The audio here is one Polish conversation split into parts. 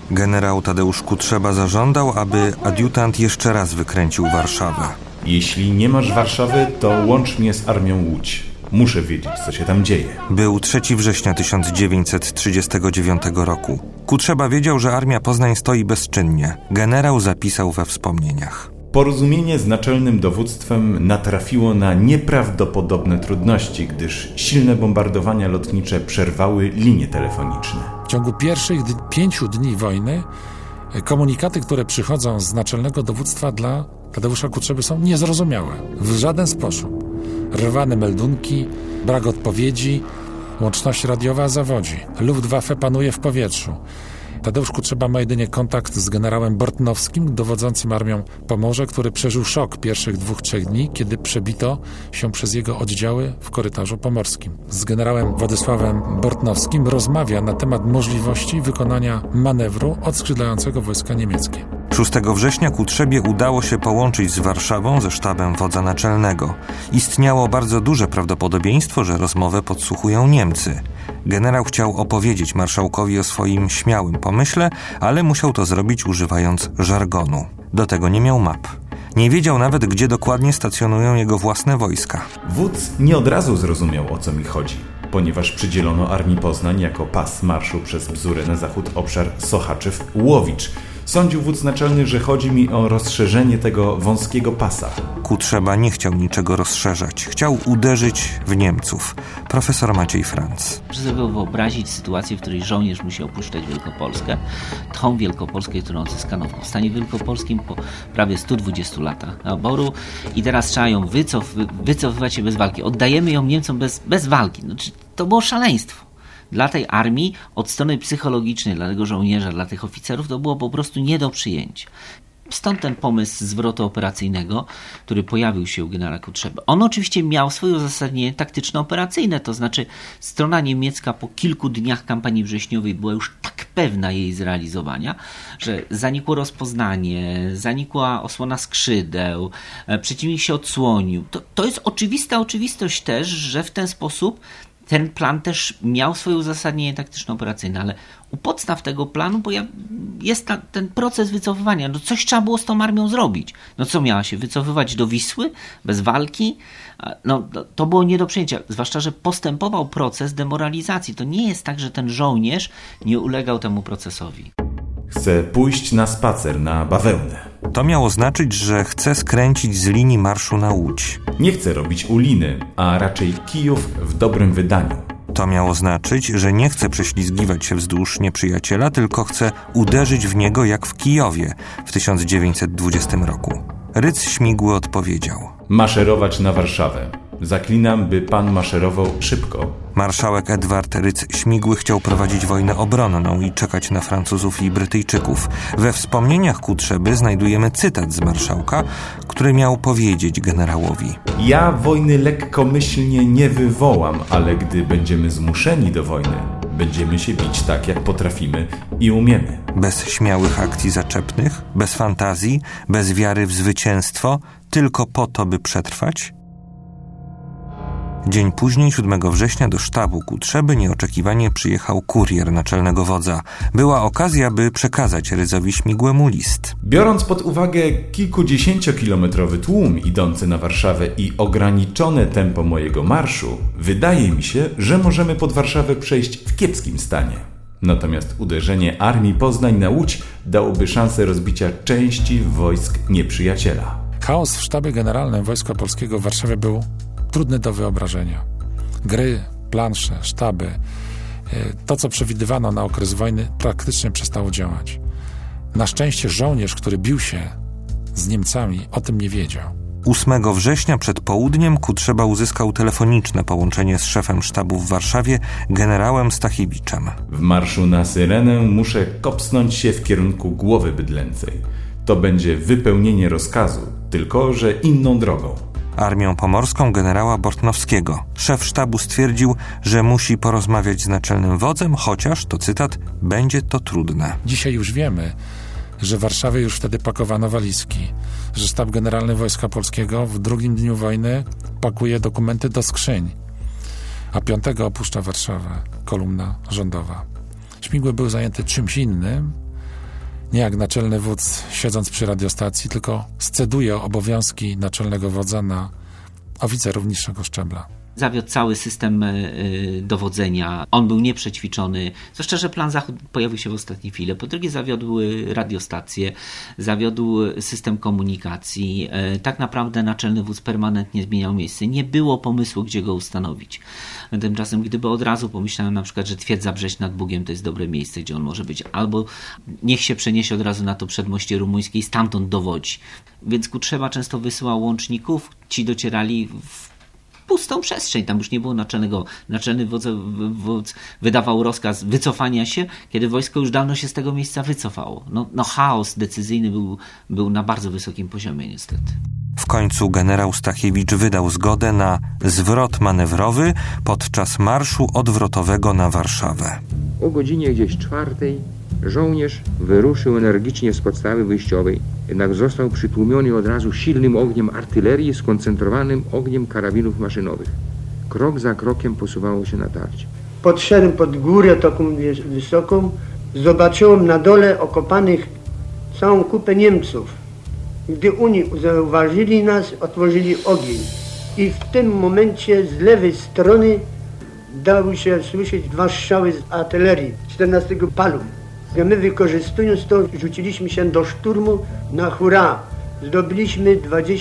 Generał Tadeusz Kutrzeba zażądał, aby adiutant jeszcze raz wykręcił Warszawę. Jeśli nie masz Warszawy, to łącz mnie z Armią Łódź. Muszę wiedzieć, co się tam dzieje. Był 3 września 1939 roku. Kutrzeba wiedział, że Armia Poznań stoi bezczynnie. Generał zapisał we wspomnieniach. Porozumienie z naczelnym dowództwem natrafiło na nieprawdopodobne trudności, gdyż silne bombardowania lotnicze przerwały linie telefoniczne. W ciągu pierwszych 5 dni wojny komunikaty, które przychodzą z naczelnego dowództwa dla Tadeusza Kutrzeby są niezrozumiałe. W żaden sposób. Rwane meldunki, brak odpowiedzi, łączność radiowa zawodzi. Luftwaffe panuje w powietrzu. Tadeusz Kutrzeba ma jedynie kontakt z generałem Bortnowskim, dowodzącym Armią Pomorze, który przeżył szok pierwszych 2-3 dni, kiedy przebito się przez jego oddziały w korytarzu pomorskim. Z generałem Władysławem Bortnowskim rozmawia na temat możliwości wykonania manewru odskrzydlającego wojska niemieckie. 6 września Kutrzebie udało się połączyć z Warszawą ze sztabem wodza naczelnego. Istniało bardzo duże prawdopodobieństwo, że rozmowę podsłuchują Niemcy. Generał chciał opowiedzieć marszałkowi o swoim śmiałym pomyśle, ale musiał to zrobić używając żargonu. Do tego nie miał map. Nie wiedział nawet, gdzie dokładnie stacjonują jego własne wojska. Wódz nie od razu zrozumiał, o co mi chodzi, ponieważ przydzielono Armii Poznań jako pas marszu przez Bzurę na zachód obszar Sochaczew-Łowicz. Sądził wódz naczelny, że chodzi mi o rozszerzenie tego wąskiego pasa. Kutrzeba nie chciał niczego rozszerzać. Chciał uderzyć w Niemców. Profesor Maciej Franc. Proszę sobie wyobrazić sytuację, w której żołnierz musi opuszczać Wielkopolskę. Tą Wielkopolskę, którą odzyskano w Powstaniu Wielkopolskim po prawie 120 latach naboru. I teraz trzeba ją wycofywać się bez walki. Oddajemy ją Niemcom bez walki. Znaczy, to było szaleństwo. Dla tej armii, od strony psychologicznej, dla tego żołnierza, dla tych oficerów, to było po prostu nie do przyjęcia. Stąd ten pomysł zwrotu operacyjnego, który pojawił się u generała Kutrzeby. On oczywiście miał swoje uzasadnienie taktyczno-operacyjne, to znaczy strona niemiecka po kilku dniach kampanii wrześniowej była już tak pewna jej zrealizowania, że zanikło rozpoznanie, zanikła osłona skrzydeł, przeciwnik się odsłonił. To jest oczywista oczywistość też, że w ten sposób ten plan też miał swoje uzasadnienie taktyczno-operacyjne, ale u podstaw tego planu jest ten proces wycofywania. No coś trzeba było z tą armią zrobić. No co, miała się wycofywać do Wisły bez walki? No to było nie do przyjęcia. Zwłaszcza, że postępował proces demoralizacji. To nie jest tak, że ten żołnierz nie ulegał temu procesowi. Chcę pójść na spacer na bawełnę. To miało znaczyć, że chce skręcić z linii marszu na Łódź. Nie chce robić Uliny, a raczej Kijów w dobrym wydaniu. To miało znaczyć, że nie chce prześlizgiwać się wzdłuż nieprzyjaciela, tylko chce uderzyć w niego jak w Kijowie w 1920 roku. Rydz Śmigły odpowiedział: Maszerować na Warszawę. Zaklinam, by pan maszerował szybko. Marszałek Edward Rydz-Śmigły chciał prowadzić wojnę obronną i czekać na Francuzów i Brytyjczyków. We wspomnieniach Kutrzeby znajdujemy cytat z marszałka, który miał powiedzieć generałowi: Ja wojny lekkomyślnie nie wywołam, ale gdy będziemy zmuszeni do wojny, będziemy się bić tak, jak potrafimy i umiemy. Bez śmiałych akcji zaczepnych, bez fantazji, bez wiary w zwycięstwo, tylko po to, by przetrwać? Dzień później, 7 września, do sztabu Kutrzeby nieoczekiwanie przyjechał kurier naczelnego wodza. Była okazja, by przekazać Rydzowi Śmigłemu list. Biorąc pod uwagę kilkudziesięciokilometrowy tłum idący na Warszawę i ograniczone tempo mojego marszu, wydaje mi się, że możemy pod Warszawę przejść w kiepskim stanie. Natomiast uderzenie Armii Poznań na Łódź dałoby szansę rozbicia części wojsk nieprzyjaciela. Chaos w sztabie generalnym Wojska Polskiego w Warszawie był trudny do wyobrażenia. Gry, plansze, sztaby, to co przewidywano na okres wojny praktycznie przestało działać. Na szczęście żołnierz, który bił się z Niemcami, o tym nie wiedział. 8 września przed południem Kutrzeba uzyskał telefoniczne połączenie z szefem sztabu w Warszawie, generałem Stachiewiczem. W marszu na Syrenę muszę kopsnąć się w kierunku Głowy Bydlęcej. To będzie wypełnienie rozkazu, tylko że inną drogą. Armią Pomorską generała Bortnowskiego. Szef sztabu stwierdził, że musi porozmawiać z naczelnym wodzem, chociaż, to cytat, będzie to trudne. Dzisiaj już wiemy, że w Warszawie już wtedy pakowano walizki, że sztab generalny Wojska Polskiego w drugim dniu wojny pakuje dokumenty do skrzyń, a 5 opuszcza Warszawę kolumna rządowa. Śmigły był zajęty czymś innym, nie jak naczelny wódz siedząc przy radiostacji, tylko sceduje obowiązki naczelnego wodza na oficerów niższego szczebla. Zawiódł cały system dowodzenia. On był nieprzećwiczony. Zwłaszcza, że plan Zachód pojawił się w ostatniej chwili. Po drugie, zawiodł radiostacje, zawiódł system komunikacji. Tak naprawdę naczelny wódz permanentnie zmieniał miejsce. Nie było pomysłu, gdzie go ustanowić. Tymczasem, gdyby od razu pomyślałem na przykład, że Twierdza Brześć nad Bugiem to jest dobre miejsce, gdzie on może być, albo niech się przeniesie od razu na to przedmoście rumuńskie i stamtąd dowodzi. Więc Kutrzeba często wysyłał łączników, ci docierali w pustą przestrzeń, tam już nie było naczelnego. Naczelny wódz wydawał rozkaz wycofania się, kiedy wojsko już dawno się z tego miejsca wycofało. No chaos decyzyjny był na bardzo wysokim poziomie niestety. W końcu generał Stachiewicz wydał zgodę na zwrot manewrowy podczas marszu odwrotowego na Warszawę. O godzinie gdzieś 4 żołnierz wyruszył energicznie z podstawy wyjściowej, jednak został przytłumiony od razu silnym ogniem artylerii, skoncentrowanym ogniem karabinów maszynowych. Krok za krokiem posuwało się natarcie. Podszedłem pod górę taką wysoką, zobaczyłem na dole okopanych całą kupę Niemców. Gdy oni zauważyli nas, otworzyli ogień. I w tym momencie z lewej strony dały się słyszeć 2 strzały z artylerii 14 palu. My wykorzystując to, rzuciliśmy się do szturmu na hurra. Zdobyliśmy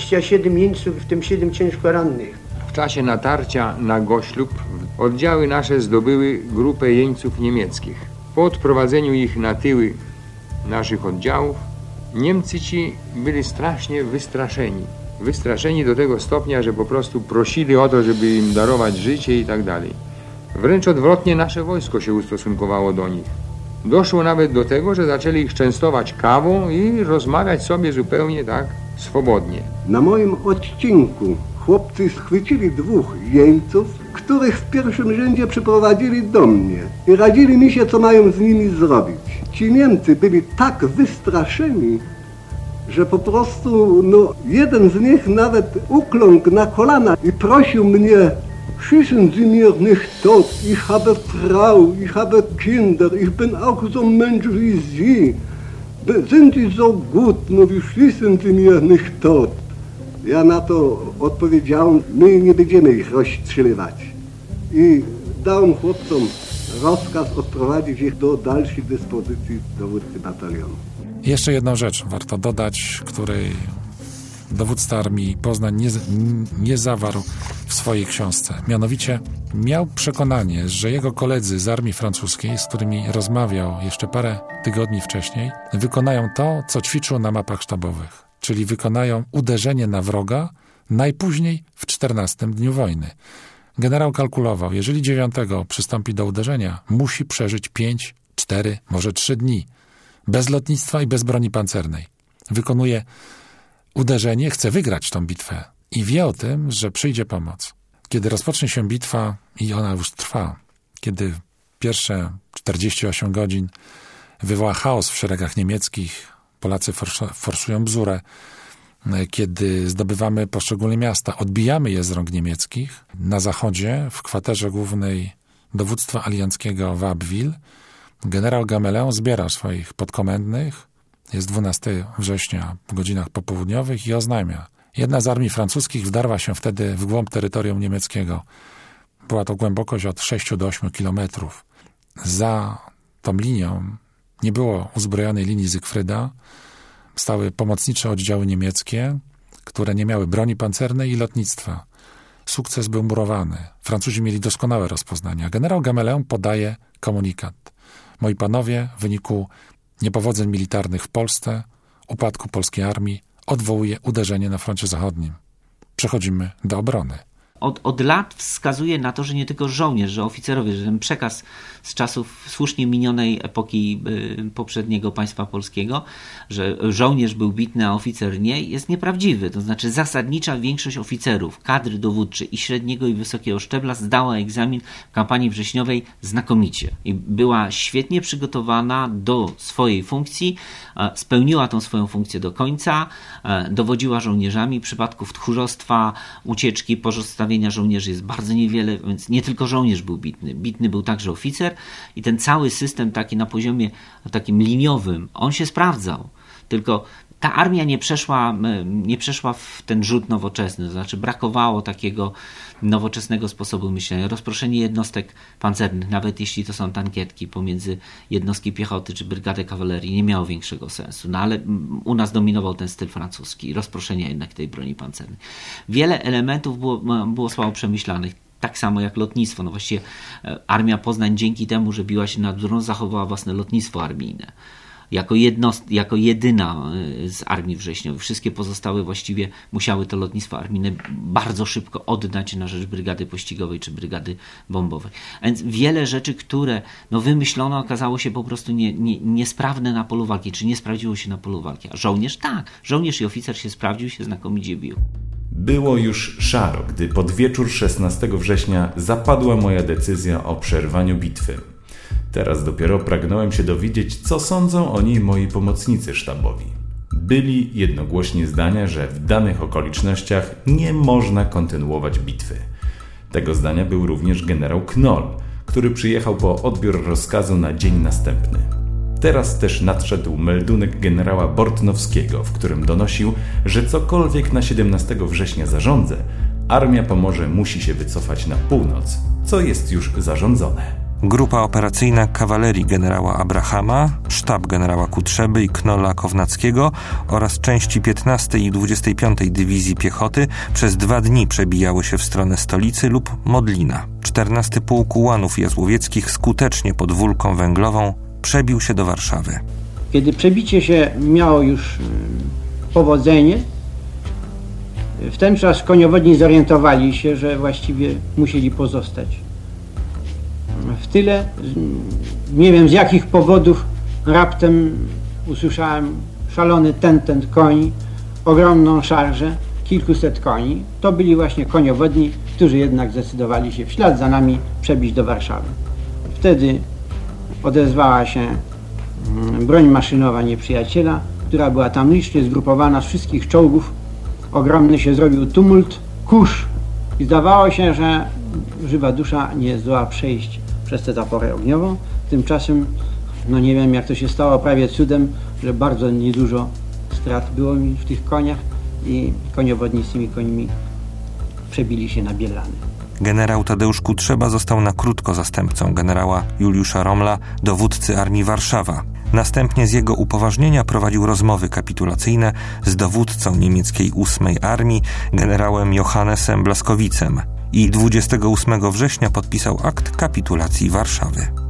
27 jeńców, w tym 7 ciężko rannych. W czasie natarcia na Goślub oddziały nasze zdobyły grupę jeńców niemieckich. Po odprowadzeniu ich na tyły naszych oddziałów, Niemcy ci byli strasznie wystraszeni. Wystraszeni do tego stopnia, że po prostu prosili o to, żeby im darować życie i tak dalej. Wręcz odwrotnie nasze wojsko się ustosunkowało do nich. Doszło nawet do tego, że zaczęli ich częstować kawą i rozmawiać sobie zupełnie tak swobodnie. Na moim odcinku chłopcy schwycili 2 jeńców, których w pierwszym rzędzie przyprowadzili do mnie i radzili mi się, co mają z nimi zrobić. Ci Niemcy byli tak wystraszeni, że po prostu, jeden z nich nawet ukląkł na kolana i prosił mnie: Schießen Sie mir nicht tot, ich habe Frau, ich habe Kinder, ich bin auch so Mensch wie Sie. Sind Sie so gut, wie schießen Sie mir nicht tot. Ja na to odpowiedziałem: my nie będziemy ich rozstrzeliwać. I dałem chłopcom rozkaz odprowadzić ich do dalszej dyspozycji dowódcy batalionu. Jeszcze jedną rzecz warto dodać, której dowódca Armii Poznań nie zawarł w swojej książce. Mianowicie miał przekonanie, że jego koledzy z armii francuskiej, z którymi rozmawiał jeszcze parę tygodni wcześniej, wykonają to, co ćwiczył na mapach sztabowych, czyli wykonają uderzenie na wroga najpóźniej w 14 dniu wojny. Generał kalkulował, jeżeli 9 przystąpi do uderzenia, musi przeżyć 5, 4, może 3 dni. Bez lotnictwa i bez broni pancernej. Wykonuje uderzenie, chce wygrać tą bitwę i wie o tym, że przyjdzie pomoc. Kiedy rozpocznie się bitwa i ona już trwa, kiedy pierwsze 48 godzin wywoła chaos w szeregach niemieckich, Polacy forsują Bzurę, kiedy zdobywamy poszczególne miasta, odbijamy je z rąk niemieckich, na zachodzie, w kwaterze głównej dowództwa alianckiego w Abbeville, generał Gamelin zbiera swoich podkomendnych. Jest 12 września w godzinach popołudniowych i oznajmia: jedna z armii francuskich wdarła się wtedy w głąb terytorium niemieckiego. Była to głębokość od 6 do 8 kilometrów. Za tą linią nie było uzbrojonej linii Zygfryda. Stały pomocnicze oddziały niemieckie, które nie miały broni pancernej i lotnictwa. Sukces był murowany. Francuzi mieli doskonałe rozpoznanie. Generał Gamelin podaje komunikat: moi panowie, w wyniku niepowodzeń militarnych w Polsce, upadku polskiej armii, odwołuje uderzenie na froncie zachodnim. Przechodzimy do obrony. Od lat wskazuje na to, że nie tylko żołnierz, że oficerowie, że ten przekaz z czasów słusznie minionej epoki poprzedniego państwa polskiego, że żołnierz był bitny, a oficer nie, jest nieprawdziwy. To znaczy zasadnicza większość oficerów, kadry dowódczej i średniego i wysokiego szczebla zdała egzamin w kampanii wrześniowej znakomicie. I była świetnie przygotowana do swojej funkcji, spełniła tą swoją funkcję do końca, dowodziła żołnierzami. Przypadków tchórzostwa, ucieczki, pozostawienia zestawienia żołnierzy jest bardzo niewiele, więc nie tylko żołnierz był bitny. Bitny był także oficer i ten cały system taki na poziomie takim liniowym, on się sprawdzał. Tylko ta armia nie przeszła w ten rzut nowoczesny, to znaczy brakowało takiego nowoczesnego sposobu myślenia. Rozproszenie jednostek pancernych, nawet jeśli to są tankietki pomiędzy jednostki piechoty czy brygadę kawalerii, nie miało większego sensu. No ale u nas dominował ten styl francuski, rozproszenie jednak tej broni pancernej. Wiele elementów było słabo przemyślanych. Tak samo jak lotnictwo. No właściwie Armia Poznań dzięki temu, że biła się nad Druzą, zachowała własne lotnictwo armijne. Jako jedyna z armii wrześniowej. Wszystkie pozostałe właściwie musiały to lotnictwo armijne bardzo szybko oddać na rzecz brygady pościgowej czy brygady bombowej. A więc wiele rzeczy, które wymyślono, okazało się po prostu niesprawne na polu walki, czy nie sprawdziło się na polu walki. A żołnierz tak. Żołnierz i oficer się sprawdził, się znakomicie bił. Było już szaro, gdy pod wieczór 16 września zapadła moja decyzja o przerwaniu bitwy. Teraz dopiero pragnąłem się dowiedzieć, co sądzą o niej moi pomocnicy sztabowi. Byli jednogłośnie zdania, że w danych okolicznościach nie można kontynuować bitwy. Tego zdania był również generał Knoll, który przyjechał po odbiór rozkazu na dzień następny. Teraz też nadszedł meldunek generała Bortnowskiego, w którym donosił, że cokolwiek na 17 września zarządzę, Armia Pomorze musi się wycofać na północ, co jest już zarządzone. Grupa operacyjna kawalerii generała Abrahama, sztab generała Kutrzeby i Knolla Kownackiego oraz części 15 i 25 Dywizji Piechoty przez 2 dni przebijały się w stronę stolicy lub Modlina. 14 Pułk Ułanów Jazłowieckich skutecznie pod Wólką Węglową przebił się do Warszawy. Kiedy przebicie się miało już powodzenie, w ten czas koniowodni zorientowali się, że właściwie musieli pozostać w tyle. Nie wiem z jakich powodów raptem usłyszałem szalony tentent koni, ogromną szarżę, kilkuset koni. To byli właśnie koniowodni, którzy jednak zdecydowali się w ślad za nami przebić do Warszawy. Wtedy odezwała się broń maszynowa nieprzyjaciela, która była tam licznie zgrupowana z wszystkich czołgów. Ogromny się zrobił tumult, kurz i zdawało się, że żywa dusza nie zdoła przejść przez tę zaporę ogniową. Tymczasem, nie wiem jak to się stało, prawie cudem, że bardzo niedużo strat było mi w tych koniach i koniowodni z tymi końmi przebili się na Bielany. Generał Tadeusz Kutrzeba został na krótko zastępcą generała Juliusza Rommla, dowódcy Armii Warszawa. Następnie z jego upoważnienia prowadził rozmowy kapitulacyjne z dowódcą niemieckiej 8 Armii, generałem Johannesem Blaskowicem i 28 września podpisał akt kapitulacji Warszawy.